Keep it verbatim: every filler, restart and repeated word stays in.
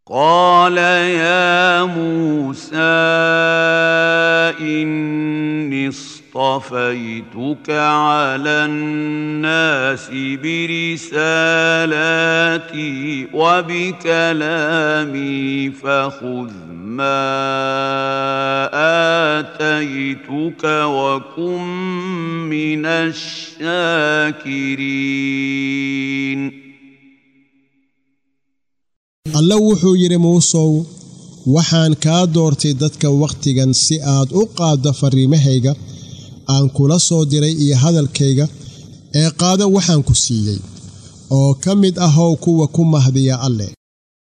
قال يا موسى إني اصطفيتك على الناس برسالاتي وبكلامي فخذ ما آتيتك وكن من الشاكرين. alla wuxuu yiri Muusow waxaan ka doortay dadka waqtigan si aad u qaado fariimahayga aan kula soo diray iyo hadalkayga ee qaado waxaan ku siiyay oo kamid ah kuwa ku mahdiya alle.